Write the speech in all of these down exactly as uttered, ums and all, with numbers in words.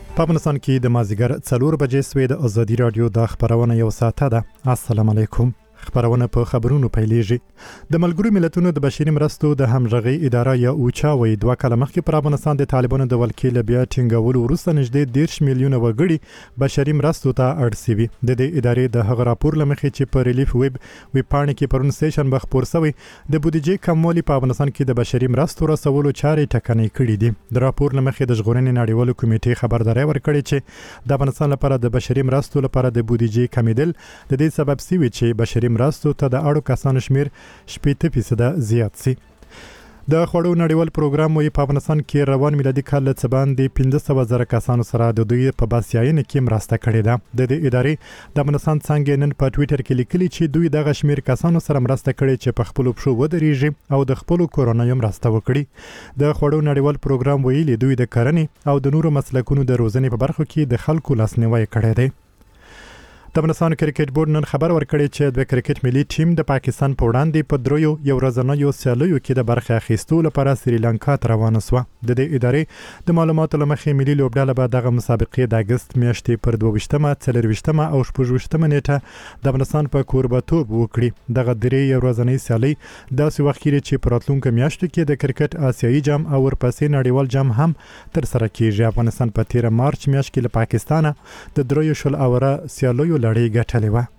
په افغانستان کې د مازیګر څلور بجې سوې د ازادي رادیو د خبرونه یو ساعته ده. السلام علیکم. خبرونه په خبرونو پیلېږي. د ملګرو ملتونو د بشري مرستو د همغږي اداره یا اوچا وایي دوه کاله مخکې پر افغانستان د طالبانو د ولکې له بیا ټینګولو وروسته نږدې دېرش میلیونه وګړي بشري مرستو ته اړ سوي. د دې ادارې د هغه راپور له مخې چې په ریلیف ویب ویبپاڼې کې پرون سیشن به خپور شوی د بودیجې کموالی په افغانستان کې د بشري مرستو رسولو چارې ټکنۍ کړي دي. د راپور له مخې د ژغورنې نړیوالو کمیټې خبرداري ورکړې چې د افغانستان لپاره د بشري مرستو لپاره د بودیجې کمیدل د دې سبب سوي چې بشري مرستو ته د اړو کسانو شمیر شپږ فیصده زیات سي. د خوړو نړیوال پروګرام وایي په افغانستان کې روان میلادي کال له څه باندې پنځه سوه زره کسانو سره د دوی په باسیاینه کې مرسته کړې ده. د دې ادارې د افغانستان څنګه نن په ټویټر کې لیکلي چې دوی دغه شمیر کسانو سره مرسته کړې چې په خپل پښو ودرېږي او د خپل کورونایي مرسته وکړي. د خوړو نړیوال پروګرام ویلي دوی د کرنې او د نورو مسلکونو د روزنې په برخو کې د خلکو لاسنیوي کړی دی. د افغانستان کرکټ بورډ نن خبر ورکړی چې د کرکټ ملي ټیم د پاکستان په وړاندې په دریو یو ورځنیو سیالیو کې د برخه اخیستو لپاره سریلانکا ته روانه شوه. د دې ادارې د معلوماتو له مخې ملي لوبډله به دغه مسابقې د اګست میاشتې پر دوه ویشتمه، څلور ویشتمه او شپږ ویشتمه نیټه د افغانستان په کوربه‌توب وکړي. دغه درې یو ورځنۍ سیالۍ داسې وخت کې چې په راتلونکو میاشتو کې د کرکټ آسیایي جام او ورپسې نړیوال جام هم ترسره کیږي. افغانستان په تیر مارچ میاشت کې له پاکستانه د دریو شل اوره سیالیو لړۍ ګټلې وه.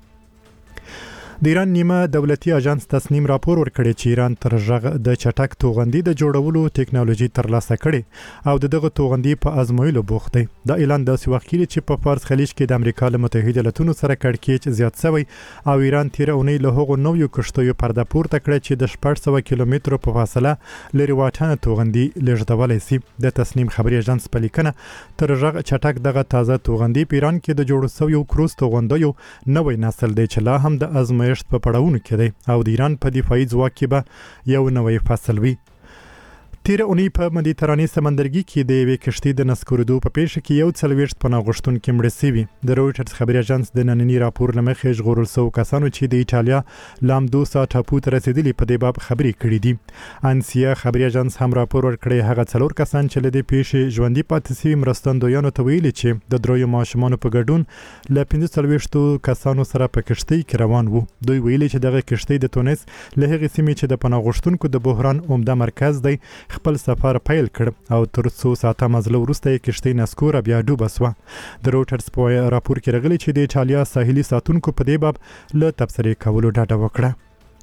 د ایران نیمه دولتي اژانس تصنیم راپور ورکړی چې ایران تر ژغ د چټک توغندي د جوړولو ټکنالوژي ترلاسه کړي او دغه توغندي په ازمویلو بوخت دی. دا اعلان داسې وخت کې چې په فارس خلیج کې د امریکا له متحده ایالاتونو سره کړکېچ زیات شوی او ایران تیر اونۍ له هغو نویو کښتیو پرده پورته کړه چې د شپږ سوه کیلومترو په فاصله لري واټن توغندي لېږدولی شي. د تصنیم خبري اژانس په لیکنه تر ژغ چټک دغه تازه توغندي په ایران کې د جوړ شویو کروز توغندیو نوی نسل دی چې لا هم د ازمویل په پړاوونو کې دی او د ایران په دفاعي ځواک کې به یو نوی فصل وي. تیر اونۍ په مدیترانې سمندرګي کې د یوې کښتۍ د نسکورېدو په پیښه کې یو څلوېښت پناه غوښتونکي مړه شوي. د رویټرز خبري اژانس د ننني راپور له مخې ژغورل شوو کسانو چې د ایټالیا لامدوسا ټاپو ته رسېدلي په دې باب خبرې کړې دي. انسیا خبري اژانس هم راپور ورکړی هغه څلور کسان چې له دې پیښې ژوندي پاتې شوي مرستندویانو ته ویلي چې د دریو ماشومانو په ګډون له پنځه څلوېښتو کسانو سره په کښتۍ کې روان وو. دوی ویلي چې دغه کښتۍ د تونس له هغې سیمې چې د پناه غوښتونکو د بحران عمده مرکز دی خپل سفر پیل کړ او تر څو ساعته مزله وروسته یې کښتۍ نسکوره بیا ډوبه شوه. د رویټرز په راپور کې راغلي چې د ایټالیا ساحلي ساتونکو په دې باب له تبصرې کولو ډډه وکړه.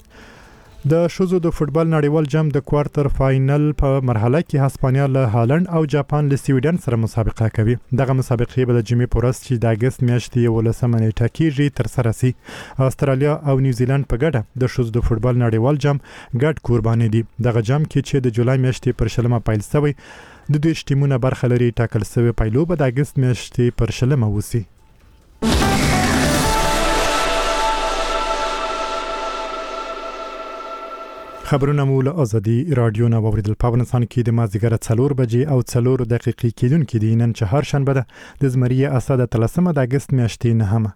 د ښځو د فوټبال نړیوال جام د کوارټر فاینل په مرحله کې هسپانیا له هالند او جاپان له سویډن سره مسابقه کوي. دغه مسابقې به د جمعې په ورځ چې د اګست میاشتې یولسمه نیټه کېږي ترسره شي. استرالیا او نیوزیلند په ګډه د ښځو د فوټبال نړیوال جام ګډ قرباني دي. دغه جام کې چې د جولای میاشتې پر شلمه پیل شوی د دوی ټیمونه برخه لري ټاکل شوی پیلو به د اګست میاشتې پر شلمه وسی. خبرونه مو له ازادي رادیو نه واوریدل. په افغانستان کې د مازدیګر څلور بجې او څلور دقیقې کېدونکې دي. نن چهارشنبه ده د زمري اسد اتلسمه د اګست میاشتې نهمه.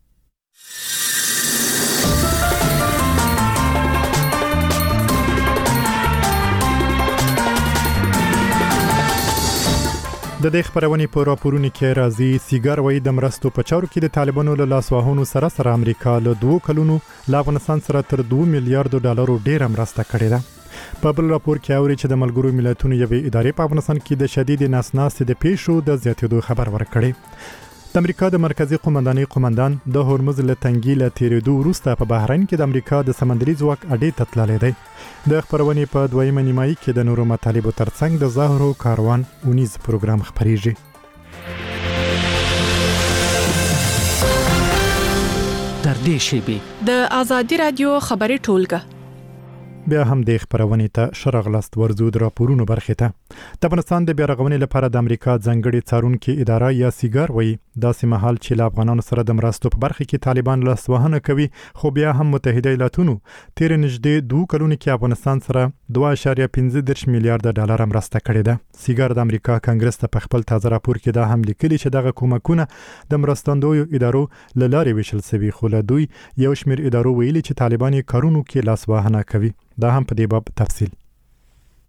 د دې خبرونې په راپورونو کې راځي سیګار وایي د مرستو په چارو کې د طالبانو له لاسوهنو سره سره امریکا له دوه کلونو له افغانستان سره تر دوه میلیارډ ډالرو ډیره مرسته کړې ده. په بل راپور کې اوري چې د ملګرو ملتونو یوې ادارې په افغانستان کې د شدید نسناستې د پیښو د زیاتېدو خبر ورکړی. د امریکا د مرکزی قومندانۍ قومندان د هورمز له تنګي له تیرېدو وروسته په بحرین کې د امریکا د سمندري ځواک اډې ته تللی دی. د خبرونې په دویمه نیمایي کې د نورو مطالبو ترڅنګ د زهرو کاروان اونیز پروګرام خپریږي. در دې شیبې د ازادي رادیو خبري ټولګه بیا هم د خبرونې ته شرغلست ورزو د راپورونو برخې ته. د افغانستان د بیا رغونې لپاره د امریکا ځانګړې څارونکې اداره یا سیګار وایي داسې مهال چې له افغانانو سره د مرستو په برخه کې طالبان لاسوهنه کوي خو بیا هم متحده ایالاتونو تیر نږدې دوه کلونو کې افغانستان سره دوه اعشاریه پنځه دېرش میلیارډ ډالر مرسته کړې ده. سیګار د امریکا کانګرس ته په خپل تازه راپور کې دا هم لیکلي چې دغه کومکونه د مرستندویو ادارو له لارې ویشل شوي خو له دوی یو شمېر ادارو ویلي چې طالبان یې کارونو کې لاسوهنه کوي. دا هم په دې باب تفصیل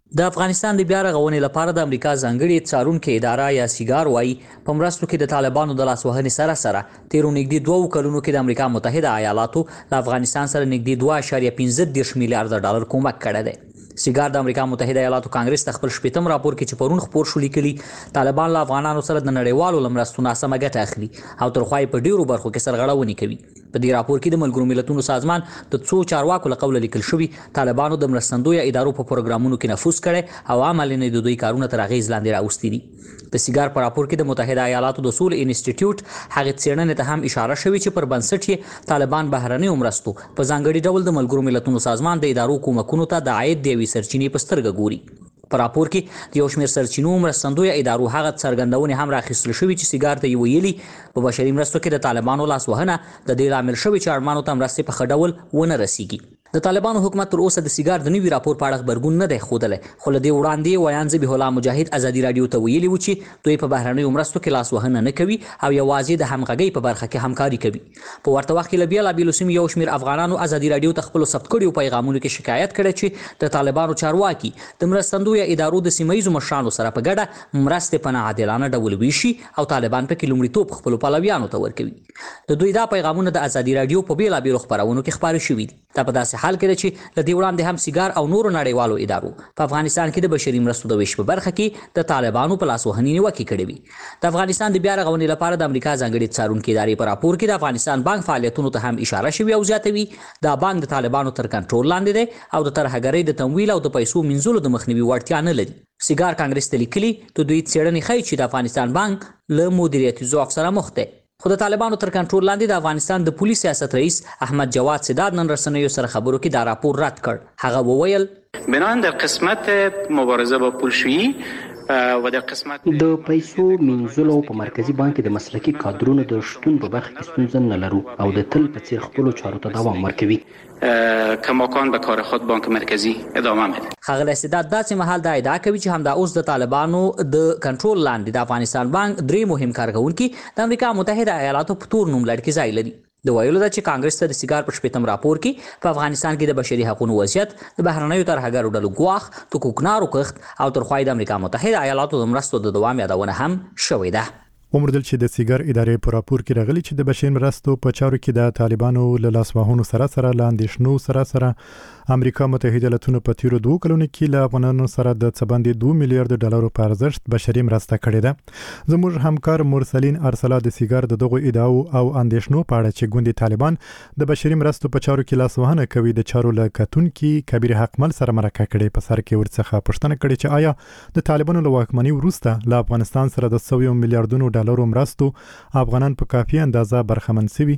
د افغانستان د بیا رغونې لپاره د امریکا ځانګړي څارونکو اداره یا سیګار وايي په مرستو کې د طالبانو د لاسوهنې سره سره تیرو نږدې دوه کلونو کې د امریکا متحده ایالاتو له افغانستان سره نږدې دوه اعشاریه پنځه دېرش میلیارډ ډالر کومک کړی دی. سیګار د امریکا متحده ایالاتو کانګرس د خپل شپږم راپور کې چې پرون خپور شو لیکلي طالبان له افغانانو سره د نړیوالو لمرستو ناسمه ګټه اخلي او تر خوای په ډیرو برخو کې سرغړونې کوي. په دې راپور کې د ملګرو ملتونو سازمان د څو چارواکو له قوله لیکل شوی طالبانو د مرستندوی ادارو په پروګرامونو کې نفوذ کړي او عمل نه د دوی کارونه تر اغیز لاندې راوستي دي. د سیګار په راپور کې د متحده ایالاتو د اصول انسټیټیوټ هغه څېړنې ته هم اشاره شوې چې پر بنسټ یې طالبان بهرنۍ مرستو په ځانګړي ډول د ملګرو ملتونو سازمان د ادارو کومکونو ته د عاید د وی سرچینې په سترګه ګوري. په راپور کې د یو شمېر سرچینو مرستندوی ادارو هغه څرګندونې هم راخیستل شوې چې سیګار ته یې ویلي په بشري مرستو کې د طالبانو لاسوهنه د دې لامل شوی چې اړمانو ته مرستې په ښه ډول ونه رسیږي. د طالبانو حکومت تر اوسه د سیګار د نوي راپور په اړه خبرګون نه دی ښودلی، خو له دې وړاندې ویان ذبیح الله مجاهد ازادي راډیو ته ویلي و چې دوی په بهرنیو مرستو کې لاسوهنه نه کوي او یوازې د همغږۍ په برخه کې همکاري کوي. په ورته وخت کې له بېلابېلو سیمو یو شمېر افغانانو ازادي راډیو ته خپلو ثبت کړیو پیغامونو کې شکایت کړی چې د طالبانو چارواکي د مرستندوی ادارو د سیمه ییزو مشرانو سره په ګډه مرستې په ناعادلانه ډول ویشي او طالبان پکې لومړیتوب خپلو پلویانو ته ورکوي. د دوی دا پیغامونه د ازادي راډیو په بېلابېلو خپرونو کې خپاره شوي دي. دا په داسې حال کې ده چې له دې وړاندې هم سیګار او نورو نړیوالو ادارو په افغانستان کې د بشري مرستو د ویش په برخه کې د طالبانو په لاسوهنې نیوکې کړې وي. د افغانستان د بیا رغونې لپاره د امریکا ځانګړي څارونکو ادارې په راپور کې د افغانستان بانک فعالیتونو ته هم اشاره شوې او زیاتوي دا بانک د طالبانو تر کنټرول لاندې دی او د ترهګرۍ د تمویل او د پیسو مینځلو د مخنیوي وړتیا نه لري. سیګار کانګرس ته لیکلي د دوی څېړنې ښیي چې د افغانستان بانک له مدیریتي ضعف سره مخ دی. خو د طالبانو تر کنټرول لاندې د افغانستان د پولیس سیاست رئیس احمد جواد سداد نن رسنیو سره خبرو کې دا راپور رد کړ. هغه وویل بنان در قسمت مبارزه با پولشویی و در قسمت د پیسو منځلو په مرکزی بانک د مسلکي کادرونو د شتون په برخه کې ستونزه نه لرو او د تل په څیر خپل چارو ته دوام ورکوي. کماکان به کار خود بانک مرکزی ادامه میده. ښاغلی سداد داسې مهال دا ادعا کوي چې همدا اوس د طالبانو د کنټرول لاندې د افغانستان بانک درې مهم کارکونکي د امریکا متحده ایالاتو په تور نوم لړ کې ځای لري. د ویلو ده چې کانګرس ته د سیګار په شپږم راپور کې په افغانستان کې د بشري حقوقو وضعیت د بهرنیو ترهګرو ډلو ګواښ د کوکنارو کښت او تر خوای د امریکا متحده ایالاتو د مرستو د دوام یادونه هم شوې ده. ومردل چې د سیګار ادارې په راپور کې راغلي چې د بشري مرستو په چارو کې د طالبانو له لاسوهنو سره سره له اندېښنو سره سره امریکا متحده ایالاتونو په تیرو دوه کلونو کې له افغانانو سره د څه باندې دوه میلیارډ ډالرو په ارزښت بشري مرسته کړې ده. زموږ همکار مرسلین ارسلا د سیګار د دغو ادعاو او اندېښنو په اړه چې ګوندې طالبان د بشري مرستو په چارو کې لاسوهنه کوي د چارو له کتونکي کبیر حقمل سره مرکه کړې. په سر کې ورڅخه پوښتنه کړې چې آیا د طالبانو له واکمنۍ وروسته له افغانستان سره د سویو میلیارډونو ډالرو مرستو افغانان په کافي اندازه برخمن شوي؟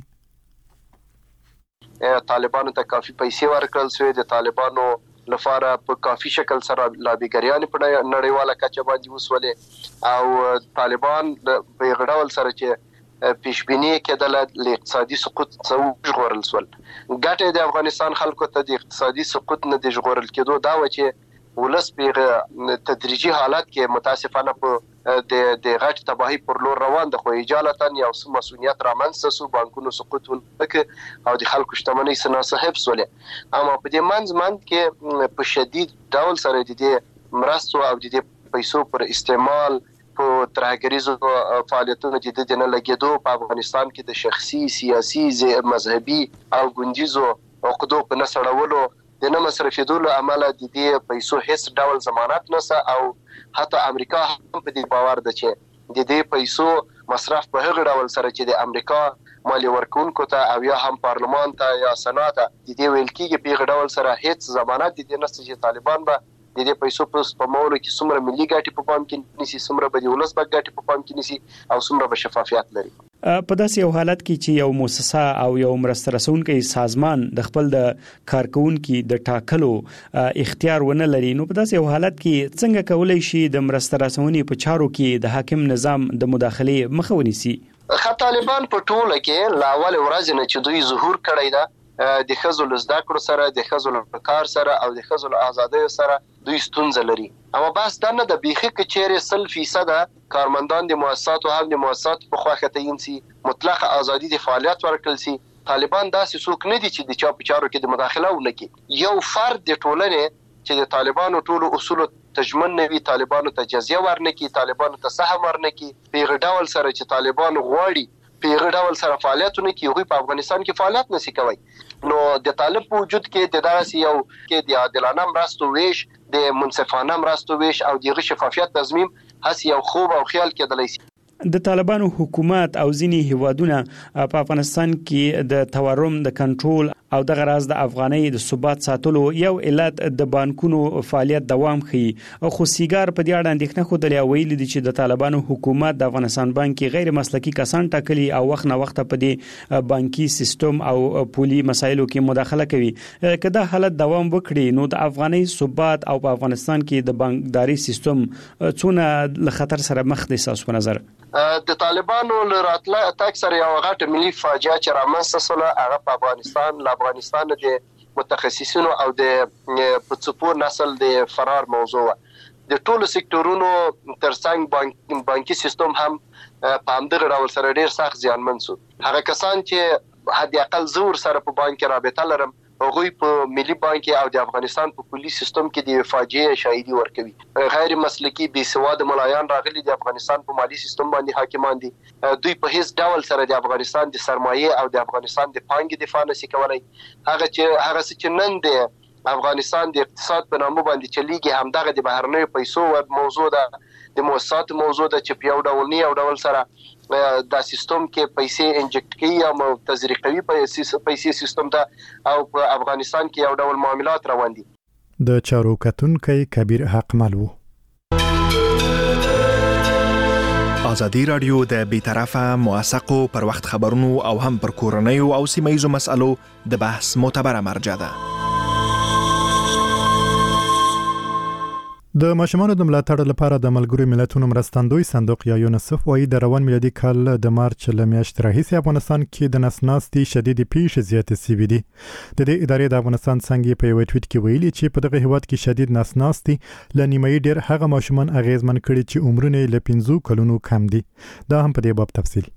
طالبانو ته کافي پیسې ورکړل شوې، د طالبانو لپاره په کافي شکل سره لابیګریانې په نړیواله کچه باندې وسولې او طالبان په یو ډول سره چې پیشبینی کېدله له اقتصادي سقوط څخه ژغورل شول. ګټه د افغانستان خلکو ته د اقتصادي سقوط نه د ژغورل کېدو دا و چې ولس په تدریجي حالت کې متاسفانه په د د غټ تباہي پر لور روان ده، خو اجالتا یو څه مسؤلیت رامنځته سو، بانکونو سقوط وکړ او د خلکو شتمنۍ سنا صاحب سولې. اما په دې منځ منځ کې په شدید ډول سره د دې مرستو او د دې پیسو پر استعمال په ترهګریزو فعالیتونو د دې نه لګېدو په افغانستان کې د شخصي سیاسي مذهبي او ګوندیزو عقدو په نسړولو د نه مصرفېدو له امله د دې پیسو هیڅ ډول ضمانت نشته او حتی امریکا هم په دې باور ده چې د دې پیسو مصرف په هغه ډول سره چې د امریکا مالی ورکونکو ته او یا هم پارلمان ته یا سنا ته د دې ویل کېږي په هغه ډول سره هیڅ ضمانت د دې نشته چې طالبان به د دې پیسو په سپمولو کې څومره ملي ګټې په پام کې نیسي، څومره به د ولس په ګټې په پام کې نیسي او څومره به شفافیت لري. په داسې یو حالت کې چې یو مؤسسه او یو مرسته رسونکی سازمان د خپل د کارکونکو د ټاکلو اختیار ونه لري، نو په داسې یو حالت کې څنګه کولای شي د مرسته رسونې په چارو کې د حاکم نظام د مداخلې مخه ونیسي؟ خو طالبان په ټوله کې لا اول ورځ نه چې دوی ظهور کړی ده د ښځو له زده کړو سره، د ښځو له کار سره او د ښځو له ازادیو سره دوی ستونزه لري. اما بس دا نه د بیخي کې چیرې سل فیصد کارمندان د مؤسساتو هم د مؤسساتو په خواخه تعین سي، مطلق ازادي د فعالیت ورکړل سي. طالبان داسې څوک نه دي چې د چا په چارو کې د مداخله ونه کړي. یو فرد د ټولنې چې د طالبانو ټولو اصول تجمن نه وي، طالبانو ته جزیه ورنکي، طالبانو ته سهم ورنکي، په ډول سره چې طالبانو غواړي په ډول سره فعالیتونه کوي، هغوی په افغانستان کې فعالیت نشي کوي. نو د طالب په وجود کې د داسې یو کې د عادلانه مرستو ویش، د منصفانه مرستو ویش او د شفافیت تضمین هڅه یو خوب او خیال کېدلی شي. د طالبانو حکومت او ځینی هیوادونه په افغانستان کې د تورم د کنټرول او د غراز د افغاني د ثبات ساتلو یو علت د بانکونو فعالیت دوام خي. خو سیګار په دې اړه اندېښنه خوده ویل دي چې د طالبانو حکومت د افغانستان بانکي غیر مسلکي کسان ټاکلي او وخت نه وخت په دې بانکي سیستم او پولي مسایلو کې مداخله کوي. کله حالت دوام وکړي نو د افغاني ثبات او په افغانستان کې د بانکداري سیستم څونه له خطر سره مخ دي تاسو په نظر؟ د طالبانو لراتله تاکسر یو غټه ملي فاجعه چې رامنځته شوه هغه په افغانستان له افغانستان د متخصصینو او د پڅپور نسل د فرار موضوع د ټولو سکتورونو ترڅنګ بانک بانکي سیستم هم په همدغه ډول سره ډیر سخت زیانمن شو. هغه کسان چې حد اقل زور سره په بانک رابطه لرم هغوی په ملي بانک او د افغانستان په پولیس سیستم کې د فاجعه شاهدي ورکوي. غیر مسلکي بې سواده ملایان راغلي د افغانستان په مالی سیستم باندې حاکمان دي. دوی په هیڅ ډول سره د افغانستان د سرمایه او د افغانستان د پانګې دفاع نشي کولای. هغه چې هغه چې نن د افغانستان د اقتصاد په نامه باندې چلیږي همدغه د بهرنیو پیسو موضوع ده، د مؤسسات موضوع ده چې په یو ډول نه یو ډول سره دا سیستم کې پیسې انجکټ کوي او تزریقوي پیسې سیستم ته او په افغانستان کې یو ډول معاملات روان دي. د چارو کتونکي کبیر حقمل وو. ازادي رادیو د بیطرفه موثقو پر وخت خبرونو او هم پر کورنیو او سیمایي مسالو د بحث معتبره مرجع ده. د ماشومانو د ملاتړ لپاره د ملګرو ملتونو مرستندوی صندوق یا یونیسف وايي د روان میلادي کال د مارچ له میاشتې راهیسې افغانستان کې د نسناستي شدید پیښې زیاتې شوې دي. د دې ادارې د افغانستان څنګه په یو ټویټ کې ویلي چې په دغه هیواد کې شدید نسناستي ل نیمایي ډیر هغه ماشومان اغیزمن کړي چې عمرونه له پنځو کلونو کم دي. دا هم په دې باب تفصیل.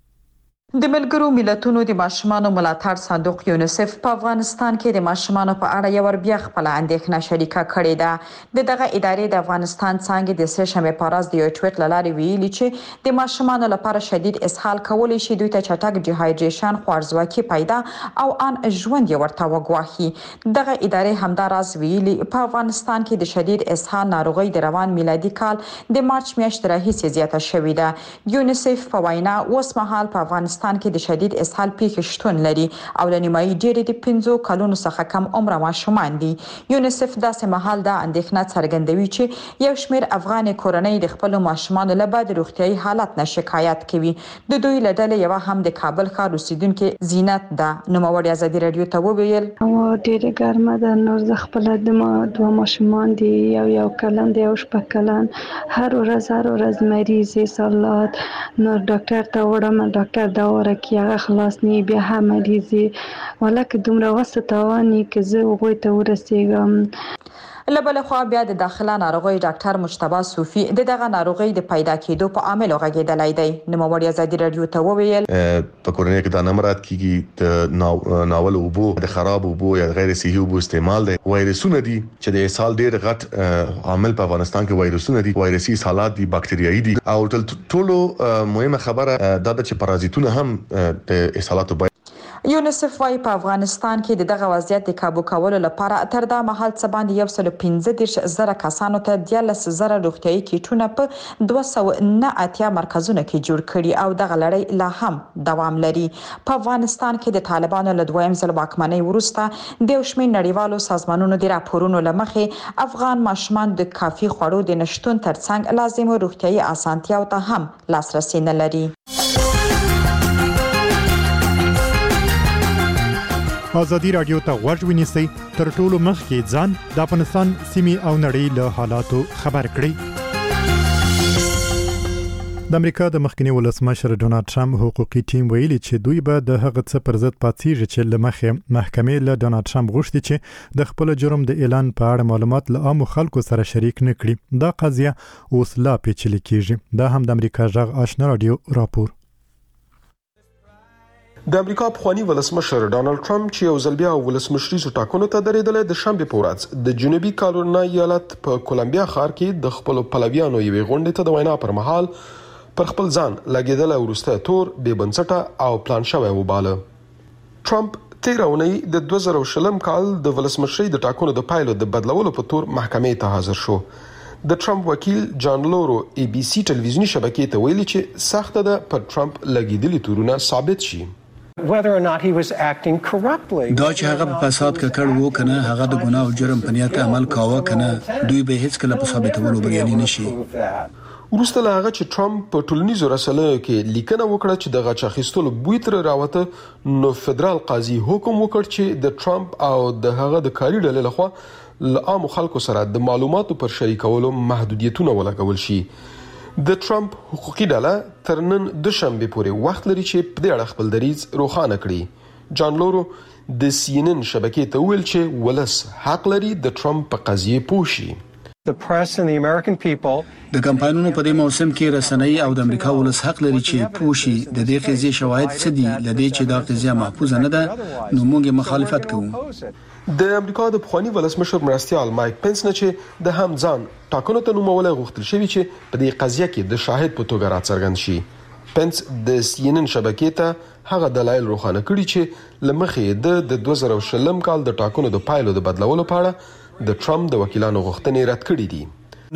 د ملګرو ملتونو د ماشومانو ملاتړ صندوق یونیسف په افغانستان کې د ماشومانو په اړه یو ور بیا خپل اندېښنه شریکه کړې ده. د دغه ادارې د افغانستان څنګه د سه شنبه په ورځ د یو ټویټ لارې ویلي چې د ماشومانو لپاره شدید اسهال کولای شي دوی ته چټک ډیهایډریشن، خوارځواکي پیدا او ان ژوند ورته وګواهي. دغه ادارې همداراز ویلي په افغانستان کې د شدید اسهال ناروغي د روان میلادي کال د مارچ میاشتې راهیسې زیاته شوې ده. یونیسف په وینا اوس مهال په افغانستان کې د شدید اسهال پیښې شتون لري او لنیمایي ډېرې د پنځو کلونو څخه کم عمر ماشومان دي. یونیسف داسې مهال دا اندېښنه څرګندوي چې یو شمېر افغان کورنۍ د خپل ماشومانو له بد روغتیايي حالت نه شکایت کوي. د دوی له ډلې یو هم د کابل ښار اوسیدونکو زینت ده. نوموړی ازادي رادیو ته وویل او ډېره ګرمه ده، نور زه خپل د ما دوه ماشومان دي، یو یو کلن دی او شپږ کلن، هر ورځ هر ورځ مریض سالات، نور ډاکټر ته وړم، ډاکټر دا ورکی هغه خلاص نی بیا هم مریضي ولکه دومره وسه توانی که زه وغوی ته ورسېږم. لبل خو بیا د داخله ناروغي ډاکټر مجتبی صوفي د دغه ناروغي د پیدا کېدو په عامل غږیدلای دی. نوموړی ازادي رادیو ته وویل په کورنۍ کې د نمرات کیږي د ناول اوبو د خراب اوبو یا غیر صحي اوبو استعمال دی. وایرسونه دي چې د اسهال ډېر غټ عامل په افغانستان کې وایرسونه دي، وایرسي اسهالات دي، باکتریایي دي او ټولو مهمه خبره دا ده چې پارازیتونه هم د اسهالاتو یونیسف وايي په افغانستان کې دغه وضعیت د کابو کولو لپاره تر دا مهال څه باندې یو سل پنځه دېرش زره کسانو ته دیارلس زره روغتیايي کیټونه په دوه سوه نه اتیا مرکزونو کې جوړ کړي او دغه لړۍ لا هم دوام لري. په افغانستان کې د طالبانو له دویم ځل واکمنۍ وروسته د یو شمېر نړیوالو سازمانونو د راپورونو له مخې افغان ماشومان د کافي خوړو د نشټون ترڅنګ لازمو روغتیايي اسانتیاو ته هم لاسرسي نه لري. ازادي رادیو ته غوږ ونیسئ، تر ټولو مخکې ځان د افغانستان سیمې او نړۍ له حالاتو خبر کړئ. د امریکا د مخکنی ولسمشر ډونالد ټرمپ حقوقي ټیم ویلي چې دوی به د هغه څه پر ضد پاتېږي چې له مخې محکمې له ډونالد ټرمپ غوښتي چې د خپل جرم د اعلان په اړه معلومات له عامو خلکو سره شریک نه کړي. دا قضیه اوس لا پیچلې کیږي. دا هم د امریکا غږ آشنا رادیو راپور. د امریکا پخوانی ولسمشر ډانلډ ټرمپ چې یو ځل بیا ولسمشریزو ټاکنو ته درېدلی د شنبې په ورځ د جنوبي کارولینا ایالت په کولمبیا ښار کې د خپلو پلویانو یوې غونډې ته د وینا پر مهال پر خپل ځان لګېدلی وروستی تور بې بنسټه او پلان شوی وباله. ټرمپ تېره اونۍ د دوه زره شلم کال د ولسمشرۍ د ټاکنو د پایلو د بدلولو په تور محکمې ته حاضر شو. د ټرمپ وکیل جان لورو ای بي سي ټلویزیوني شبکې ته ویلي چې سخته ده پر ټرمپ لګېدلي تورونه ثابت شي. دا چې هغه په فساد ککړ وو کنه هغه د ګناه او جرم په نیت عمل کاوه کنه دوی به هیڅ کله په ثابتولو بریالي نشي. وروسته له هغه چې ټرمپ په ټولنیزو رسنیو کې لیکنه وکړه چې د غچ اخیستلو بوی تر راوته نو فدرال قاضي حکم وکړ چې د ټرمپ او د هغه د کاري ډلې لخوا له عامو خلکو سره د معلوماتو پر شریکولو محدودیتونه ولګول شي. د ټرمپ حقوقي ډله تر نن دوشنبه پورې وخت لري چې په دې اړه خپل دریځ روښانه کړي. جان لورو د سی ان ان شبکې ته ویل چې ولس حق لري د ټرمپ په قضیه پوه شي. د کمپاینونو په دې موسم کې رسنۍ او د امریکا ولس حق لري چې پوه شي د دې قضیې شواهد څه دي. لدې چې دا قضیه محفوظه نه ده نو موږ مخالفت کوو. د امریکا د پخوانی ولسمشر مرستیال مایک پنس نه چې د هم ځان ټاکنو ته نومول غوښتل شوی چې په دې قضیه کې د شاهد په توګه راڅرګند شي. پنس د سی ان ان شبکې ته هغه دلایل روښانه کړي چې لمخې د دوه زره شلم کال د ټاکنو د پایلو د بدلولو په اړه د ټرمپ د وکیلانو غوښتنې رد کړې دي.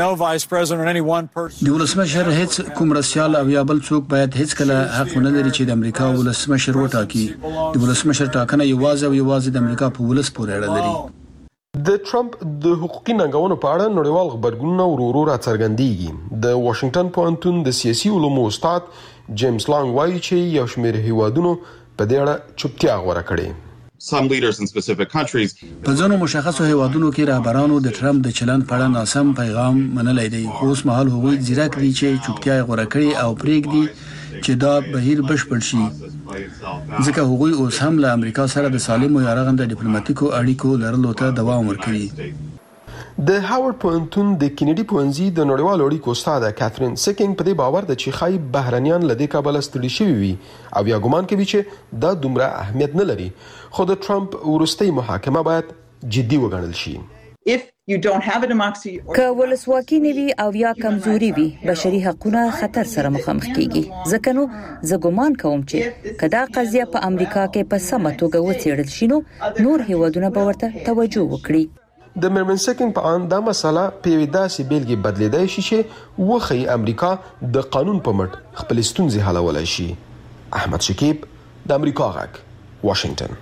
د ولسمشر هیڅ کوم رسیال او یا بل څوک باید هیڅ کله حق نه لري چې د امریکا ولسمشر وټاکي. د ولسمشر ټاکنه یوازې او یوازې د امریکا په ولس پورې اړه لري. د ټرمپ د حقوقي ننګونو په اړه نړیوال خبرګونونه ورو ورو راڅرګندېږي. د واشنگټن پوهنتون د سیاسي علومو استاد جیمز لانګ وایي چې یو شمېر هیوادونو په دې اړه چوپتیا غوره کړې. Some leaders in specific countries په ځینو مشخصو هیوادونو کې رهبرانو د ټرمپ د چلند په اړه ناسم پیغام منلای دی. خو اوس مهال هغوی ځیرک دي چې چوپتیا غوره کړي او پرېږدي چې دا بهیر بشپړ شي ځکه هغوی اوس هم له امریکا سره د سالمو یا رغنده ډیپلوماټیکو اړیکو لرلو ته دوام ورکوي. د هاورد پوهنتون د کینیډي پوهنځي د نړیوالو اړیکو استاده کاترین سیکینګ په دې باور ده چې خای بهرنیان له دې کابل ستړي شوي وي او یا ګمان کوي چې دا دومره اهمیت نه لري. خو د ټرمپ وروستۍ محاکمه باید جدي وګڼل شي. که ولسواکي نه وي او یا کمزوري وي بشري حقوقونه خطر سره مخامخ کیږي. ځکه نو زه ګمان کوم چې کدا قضیه په امریکا کې په سمه توګه وڅېړل شي نو نور هیوادونه به ورته توجه وکړي. د میرمن سیکینګ په اند دا مسله په یوه داسې بیلګې بدلیدای شي چې وخی امریکا د قانون په مټ خپل ستونزې حلولای شي. احمد شکیب د امریکا غږ واشنگټن.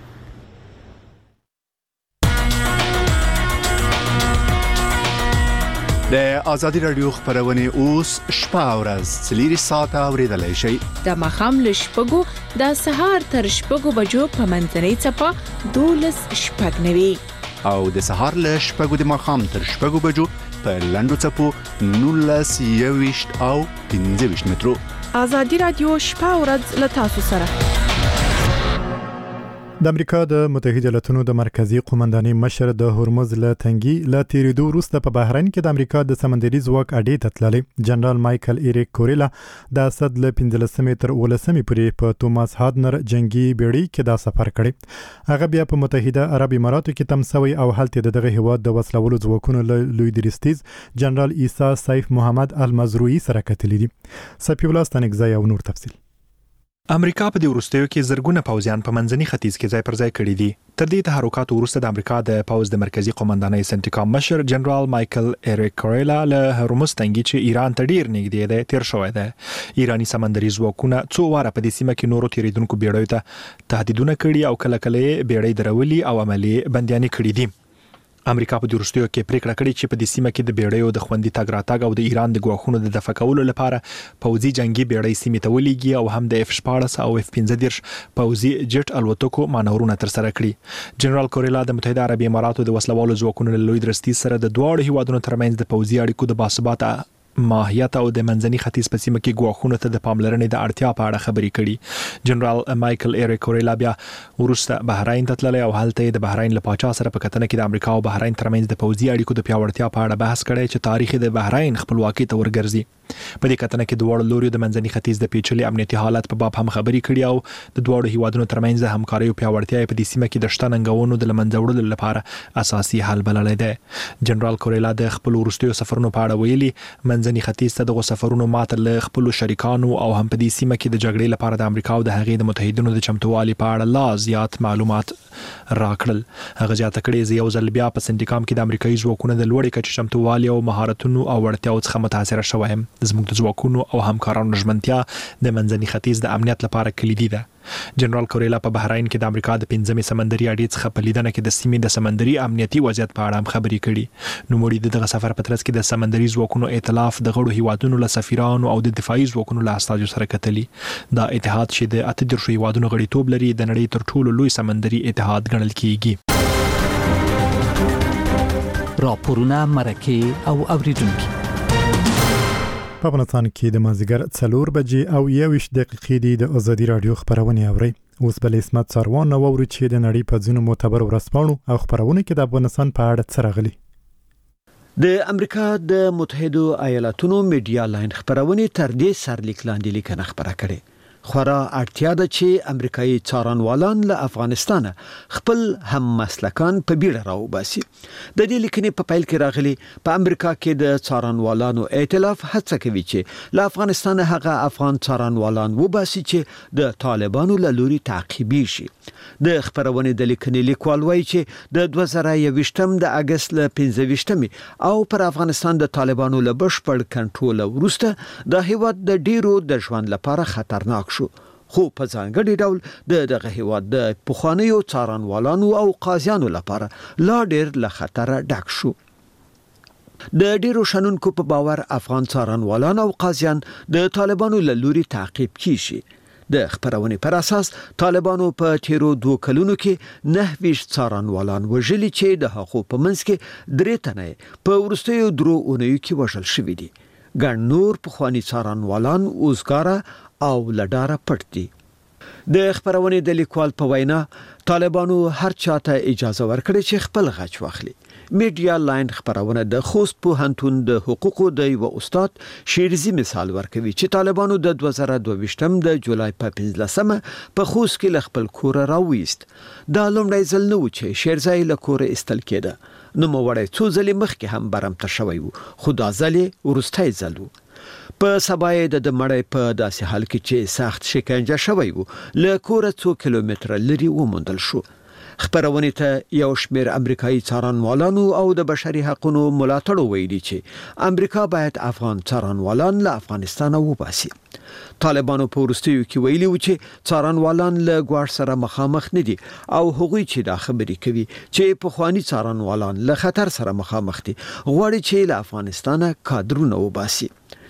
د آزادی رادیو خبرونه اوس شپه او ورځ څلور ساعته اوریدلای شئ. د مخام له شپږو د سهار تر شپږو بجو په منځنۍ چپه دولس شپږ نوي او د سهار له شپږو د مخام تر شپږو بجو په لنډو چپو نولس یويشت او پنځه ویشت مترو. آزادی رادیو شپه او ورځ له تاسو سره. د امریکا د متحده ایالاتونو د مرکزی قومندانۍ مشر د هرمز له تنګي لا تیریدو وروسته په بحرین کې د امریکا د سمندري ځواک اډې ته تللی. جنرال مایکل ایریک کوریلا د اسد له پنځلسمې تر ولسمې پورې په توماس هادنر جنگي بیړۍ کې دا سفر کړی. هغه بیا په متحده عرب اماراتو کې تم شوی او هلته دغه هیواد د وسلوالو ځواکونو له لوی درستیز جنرال عیسی سیف محمد المزروعي سره کتلی دي. سپی الله ستنګزای او نور تفصیل. امریکا په دې وروستیو کې زرګونه پوځیان په منځني ختیځ کې ځای پر ځای کړي دي. تر دې تحرکاتو وروسته د امریکا د پوځ د مرکزی قومندانۍ سنټیکام مشر جنرال مایکل ایریک کوریلا له هرمز تنګي چې ایران ته ډیر نږدې دی تیر شوی دی. ایرانی سمندري ځواکونه څو واره په دې سیمه کې نورو تیریدونکو بیړیو ته تهدیدونه کړي او کله کله بیړۍ درولي او عملی بندیانې کړي دي. امریکا په دروستیو کې پریکړه کړې چې په دې سیمه کې د بیړیو د خوندي تګ راتګ او د ایران د ګواښونو د دفع کولو لپاره پوځي جنگي بیړۍ سیمې ته ولېږي او هم د اف شپاړس او اف پنځه دېرش پوځي جټ الوتکو مانورونه تر سره کړي. جنرال کوریلا د متحده عربي اماراتو د وسلوالو ځواکونو له لوی درستي سره د دواړو هیوادونو ترمنځ د پوځي اړیکو د باثباته ماهیت او د منځني ختیځ په سیمه کې ګواښونو ته د پاملرنې د اړتیا په اړه خبرې کړي. جنرال مایکل ایریک کوریلا بیا ورسته بحرین ته تللی او هلته د بحرین له پاچا سره په کتنه کې د امریکا او بحرین ترمنځ د پوځي اړیکو د پیاوړتیا په اړه بحث کړی چې تاریخ د بحرین خپلواکۍ ته ورګرځي. په دې کتنه کې دوه لوري د منځني ختیځ د پیچلي امنیتي حالت په باب هم خبرې کړي او د دوه هیوادونو ترمنځ د همکارۍ او پیاوړتیا په دې سیمه کې د شتننګونو د لمنځوړلو لپاره اساسي حل بللی دی. جنرال کوریلا د خپل وروستیو سفرونو په اړه ویلي منځني ختیځ ته دغه سفرونو ماته له خپل شریکانو او هم په دې سیمه کې د جګړې لپاره د امریکا او د هغې د متحدینو د چمتووالي په اړه لا زیات معلومات راکړل. هغه زیاته کړې چې یو ځل بیا په سنټیکام کې د امریکایي ځواکونو د لوړې کچې چمتووالي او مهارتونو او وړتیاو څخه متاثر شوی یم. زموږ د ځواکونو او همکارانو ژمنتیا د منځني ختیځ د امنیت لپاره کلیدي ده. جنرال کوریلا په بحرین کې د امریکا د پنځمې سمندري اډې څخه په لیدنه کې د سیمې د سمندري امنیتي وضعیت په اړه هم خبرې کړي. نوموړي د دغه سفر په ترڅ کې د سمندري ځواکونو ائتلاف د غړو هیوادونو له سفیرانو او د دفاعي ځواکونو له استازو سره کتلي. دا اتحاد چې د اته دېرشو هیوادونو غړیتوب لري د نړۍ تر ټولو لوی سمندري اتحاد ګڼل کیږي. راپورونه مرکه او اوریدونکو په افغانستان کې د مازیګر څلور بجې او یویشت دقیقې دي د ازادي رادیو خبرونه اوري. اوس بل اسمت څاروان نو ورو چې د نړۍ په ځینو معتبر ورځپاڼو او خبرونه کې د افغانستان په اړه څه راغلي. د امریکا د متحده ایالاتونو میډیا لاین خبرونه تر دې سرلیک لاندې لیکنه خبره کړي. خورا اړتیا ده چې امریکایي څارنوالان له افغانستان خپل هم مسلکان په بیړه راوباسي. د دې لیکنې په پیل کې راغلي په امریکا کې د څارنوالانو ائتلاف هڅه کوي چې له افغانستان هغه افغان څارنوالان وباسي چې د طالبانو له لوري تعقیبي شي. د خبرونه د لیکنې لیکوال وایي چې د دوه زره یوویشتم د اگست له پنځه ویشتمې او پر افغانستان د طالبانو له بشپړ کنټرول وروسته د هیواد د ډیرو د ژوند لپاره خطرناک شو. خو په ځانګړي ډول د دغه هیواد د پخوانیو څارنوالانو او قاضیانو لپاره لا ډیر له خطر ډک شو. د ډیرو شنونکو په باور افغان څارنوالان او قاضیان د طالبانو له لوري تعقیب کیږي. د خبرونې پر اساس طالبانو په تیرو دوه کلونو کې نه ویشت څارنوالان وژلي چې د هغو په منځ کې درې تنه په وروستیو درو اونیو کې وژل شوي دي. ګڼ نور پخواني څارنوالان اوزګاره او لډاره پټ دي. د خبرونې د لیکوال په وینا طالبانو هر چاته اجازه ورکړي چې خپل غچ واخلي. میډیا لاین خبرونه د خوست پوهنتون د حقوقو د یو استاد شیرزي مثال ورکوي چې طالبانو د دوه زره دوه ویشتم د جولای په پنځلسمه په خوست کې له خپل کور راوېست. دا لومړی ځل نه و چې شیرزي له کور ایستل کېده. نو موړی څو ځلې مخکې هم برمته شوی و خو دا ځل ورستی ځل و. په سبا د مړی په داسې حال کې چې سخت شکنجه شوی و له کوره څو کیلومتره لري وموندل شو. خبرونه ته یو شمېر امریکایي څارنوالانو او د بشري حقوقو ملاتړو ویلي چې امریکا باید افغان څارنوالان له افغانستان وباسي. طالبانو په وروستیو کې ویلي و چې څارنوالان له ګواښ سره مخامخ نه دي او هغوی چې دا خبرې کوي چې پخواني څارنوالان له خطر سره مخامخ دي غواړي چې له افغانستان کادرونه وباسي.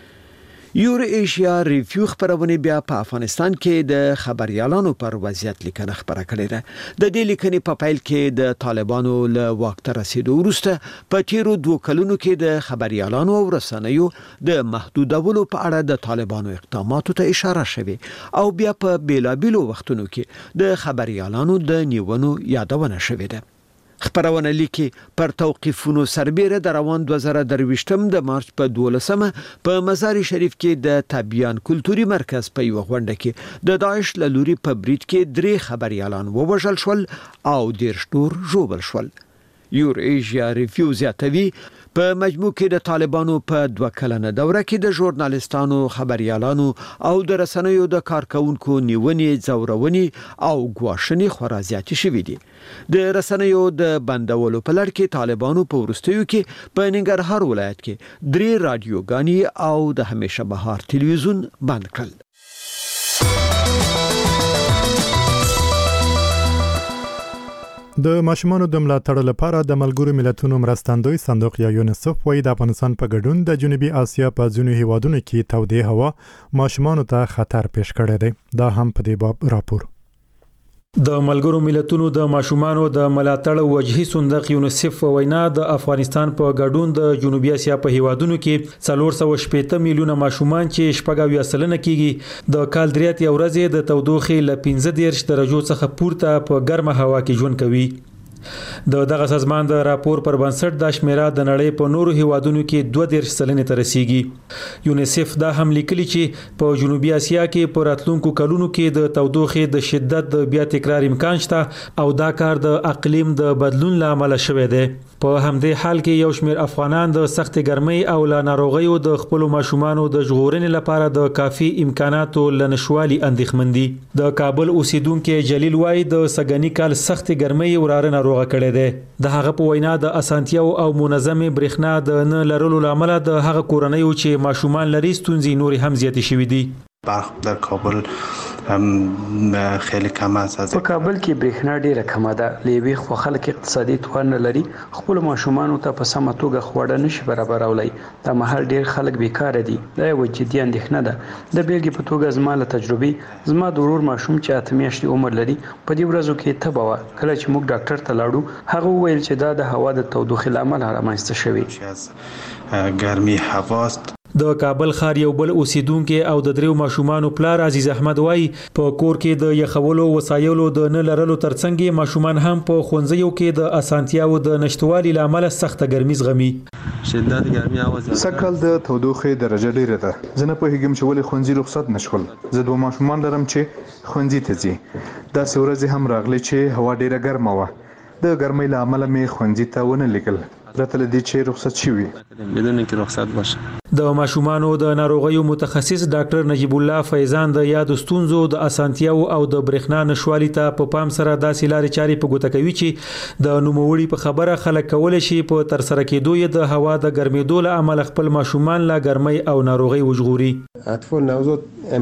یور ایشیا ریویو خبرونه بیا په افغانستان کې د خبريالانو پر وضعیت لیکنه خبره کړې ده. د دې لیکنې په پیل کې د طالبانو له وخت رسیدو وروسته په تیرو دوه کلونو کې د خبريالانو او رسنیو د محدودولو په اړه د طالبانو اقداماتو ته اشاره شوه او بیا په بیلابیلو وختونو کې د خبريالانو د نیونو یادونه شوه ده. خبرونه لیکي پر توقیفونو سربېره د روان دوه زره درویشتم د مارچ په دولسمه په مزار شریف کې د تبیان کلتوري مرکز په یو غونډه کې د داعش له لوري په برید کې درې خبريالان ووژل شول او ډېر شتور ژوبل شول. یور ایشیا ریویو زیاتوي په مجموع کې د طالبانو په دوه کلنه دوره کې د ژورنالیستانو خبريالانو او د رسنیو د کارکونکو نیونې ځورونې او ګواښنې خورا زیاتې شوې دي. د رسنیو د بندولو په لړ کې طالبانو په وروستیو کې په ننګرهار ولایت کې درې رادیوګانې او د همیشه بهار تلویزیون بند کړل. د ماشومانو د ملاتړ لپاره د ملګرو ملتونو مرستندوی صندوق یا یونیسف وایي د افغانستان په ګډون د جنوبي اسیا په ځینو هیوادونو کې تودې هوا ماشومانو ته خطر پیښ کړی دی. دا هم په دې باب راپور. د ملګرو ملتونو د ماشومانو د ملاتړ وجهي صندوق یونیسف وینا د افغانستان په ګډون د جنوبي اسیا په هیوادونو کې څلور سوه شپږ میلیونه ماشومان چې شپږ اویا سلنه کېږي د کال درې اتیا ورځې د تودوخې له پنځه دېرش درجو څخه پورته په ګرمه هوا کې ژوند کوي. د دغه سازمان د راپور پر بنسټ د شمیره د نړۍ په نورو هیوادونو کې دوه دېرش سلنې ته رسیږي. یونیسف دا هم لیکلي چې په جنوبي اسیا کې په راتلونکو کلونو کې د تودوخې د شدت د بیا تکرار امکان شته او دا کار د اقلیم د بدلون لامل شوی دی. په همدې حال کې یو شمېر افغانان د سخت ګرمۍ او لا ناروغیو د خپل ماشومانو د ژغورنې لپاره د کافي امکاناتو لنشوالي اندېښمن دي. د کابل اوسیدونکو جلیل وای د سګنی کال سخت ګرمۍ وراره ناروغه کړي دي. د هغه په وینا د اسانتیاو او منظمه برېښنا د نه لرلو لامل د هغه کورنۍ چې ماشومان لري ستونزې نور هم زیاتې شوې دي. برق در کابل خیلی کم است. په کابل کې برېښنا ډیره کمه ده. لیوي خو خلک اقتصادي توان نه لري، خپل ماشومان ته په سمه توګه خواړه نشي برابرولای. د محل ډیر خلک بیکاره دي. دا یو جدي اندېښنه ده. د بیلګې په توګه زما له تجربې زما د ورور ماشوم چې اته میاشتې عمر لري په دې ورځو کې تبه وه. کله چې موږ ډاکټر ته لاړو هغه وویل چې دا د هوا د تودوخې له امله رامنځته شوی. ګرمي هواست. د کابل ښار یو بل اوسیدونکو او د دریو ماشومانو پلار عزیز احمد وای په کور کې د یخولو وسایلو د نه لرلو ترڅنګ ماشومان هم په خونځیو کې د اسانتیاو د نشټوالي لامل سخت ګرمي زغمي. شدت ګرمي اواز سکل د تودوخې درجه ډیره ده. زه نه پوهیږم چې ولې خونځي رخصت نشول. زه دوه ماشومان لرم چې خونځي ته ځي. دا ورځ هم راغلی چې هوا ډیره ګرمه وه. د ګرمۍ له امله مې خونځي ته ونه لګل. پرته له دې چې رخصت شوي بدون کې رخصت باشه. د ماشومانو د ناروغیو متخصص ډاکټر نجیب الله فیضان د یاد ستونزو د اسانتیاو او د برېښنا نشوالي ته په پام سره داسې لارې چارې په ګوته کوي چې د نوموړي په خبره خلک کولای شي په تر سره کېدو یې د هوا د ګرمېدو له امله خپل ماشومان لا ګرمۍ او ناروغي وژغوري. اطفال نوزاد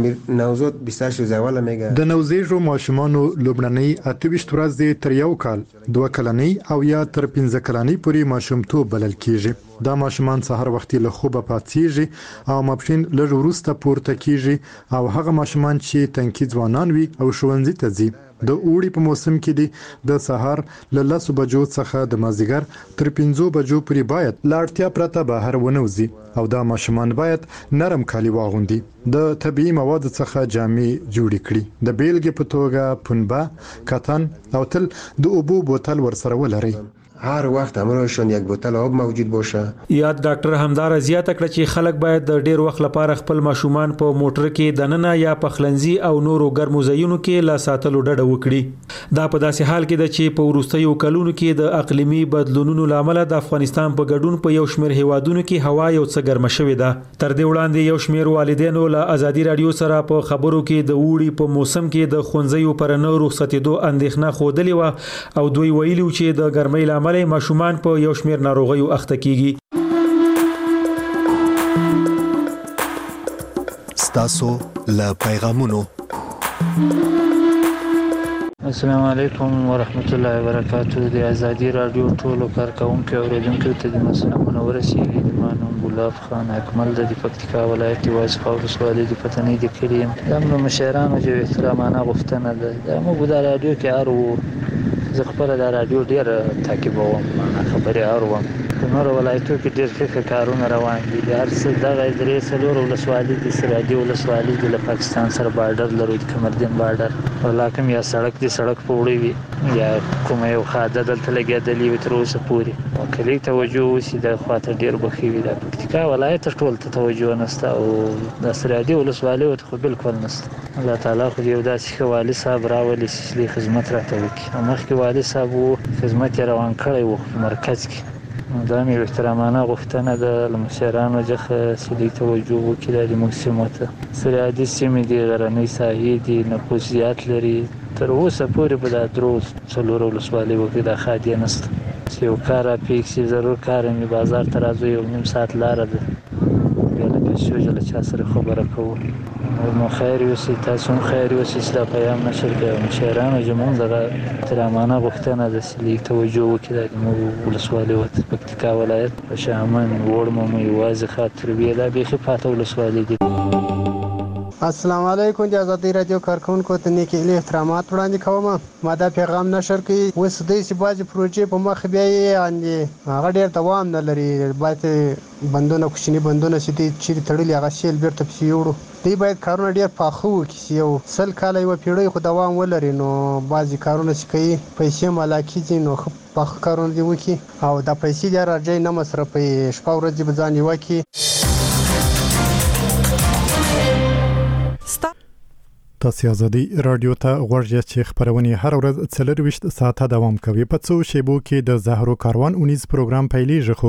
نوزاد بیست و هشت زوال میگه. د نوزیږو ماشومانو لومړنۍ اته ویشت ورځې تر یو کال، دوه کلنۍ او یا تر پنځه کلنۍ پورې ماشومتوب بلل کیږي. دا ماشومان سحر وختي له خوبه پاتېږي او ماپښین لږ وروسته پورته کیږي او هغه ماشومان چې تنکي ځوانان وي او ښوونځي ته ځي د اوړي په موسم کې دي د سحر له لسو بجو څخه د مازدیګر تر پنځو بجو پورې باید له اړتیا پرته بهر ونه وځي او دا ماشومان باید نرم کالي واغوندي، د طبیعي موادو څخه جامې جوړې کړي، د بیلګې په توګه پنبه، کتان او تل د اوبو بوتل ورسره ولري. هر وخت همراهشون یک بوتل آب موجود باشه. یاد ډاکټر همدار زیاته کړه چې خلک باید د ډیر وخت لپاره خپل ماشومان په موټر کې دننه یا په خلنځي او نورو ګرمو ځایونو کې لا ساتلو ډډه وکړي. دا په داسې حال کې ده چې په وروستیو کلونو کې د اقلیمي بدلونونو لامل د افغانستان په ګډون په یو شمېر هیوادونو کې هوا یو څه ګرمه شوې ده. تر دې وړاندې یو شمېر والدینو له ازادي رادیو سره په خبرو کې د اوړي په موسم کې د خونځیو پر نه رخصتېدو اندېښنه ښودلې وه او دوی ویلي چې د ګرمۍ له امله ماشومان په یو شمېر ناروغیو اخته کیږي. ستاسو له پیغامونو. السلام علیکم ورحمت الله وبرکاته. د ازادي رادیو ټولو کارکونکو او اوریدونکو ته د مسلمانانو ورسیږي. د مانوم ګلاب خان اکمل د پکتیکا ولایت واس خاورس والي د پتنې د کلیم د مشرانو جو احترامانه غوښتنه ده. د موږ د رادیو کې ارو زه خپل د رادیو ډیر تعقیبوم، خبرې اورم. په نورو ولایتو کې ډیر ښه کارونه روان دي. د هر څه دغه درې څلور ولسوالۍ دي، سرحدي ولسوالۍ دي، له پاکستان سره بارډر لرو، د کمردین بارډر ولاکم یا سړک دي، سړک په وړي وي یا کومه یو خاده دلته لګېدلې وي تر اوسه پورې. کلی توجه وشي د خواته ډیر بخي وي. د پکتیکا ولایت ټول ته توجه نشته او د سرحدي ولسوالۍ ته خو بالکل نشته. الله تعالی خو یو داسې ښه والي صاحب راولي چې خدمت راته وکړي. مخکې والي صاحب وو، خدمت یې روان کړی وو په مرکز کې. دا مې احترامانه غوښتنه ده له مشرانو څخه چې دوی توجه وکړي د موږ سیمو ته. سرحدي سیمې دي، غرنۍ ساحې دي، نفوس زیات لري. تر اوسه پورې په دا درو څلورو ولسوالیو کې دا خادیه نشته چې یو کار راپېښ شي ضرور کار مې بازار ته راځو، یو نیم ساعت لاره ده، بیا له پیسو له چا سره خبره کوو. نو خیر یوسي، تاسو هم خیر یوسي چې دا پیام نشر کړئ. مشرانو زموږ دغه احترامانه غوښتنه ده چې لیک توجه وکړي د موږ ولسوالۍ ته پکتیکا ولایت په شامن وړمو مو یوازې خاطر وي دا بیخي پاته ولسوالۍ دي. السلام علیکم. د ازادي رادیو کارکونکو ته نیک هیلې احترامات وړاندې کوم. ما دا پیغام نشر کړی. اوس د دې بعضې پروژې په مخ بیا یې هغه ډېر دوام نه لري. بعضې بندونه کوچني بندونه چې دي چیرې تړلي هغه شیل بېرته پسې یوړو. دوی باید کارونه ډېر پاخه وکړي چې یو سل کاله یوه پیړۍ خو دوام ولري. نو بعضې کارونه چې کوي پیسې مالا کېږي نو ښه په کارونه دی وکي او د پیسې د راځي نه مصرفي شپه ورځ به ځان وکي. تاسو ازادي رادیو ته غوړی چې خبرونه هر ورځ څلور وشت ساعته دوام کوي. په څو شیبو کې د زهرو کاروان اونیز پروګرام پیلېږي.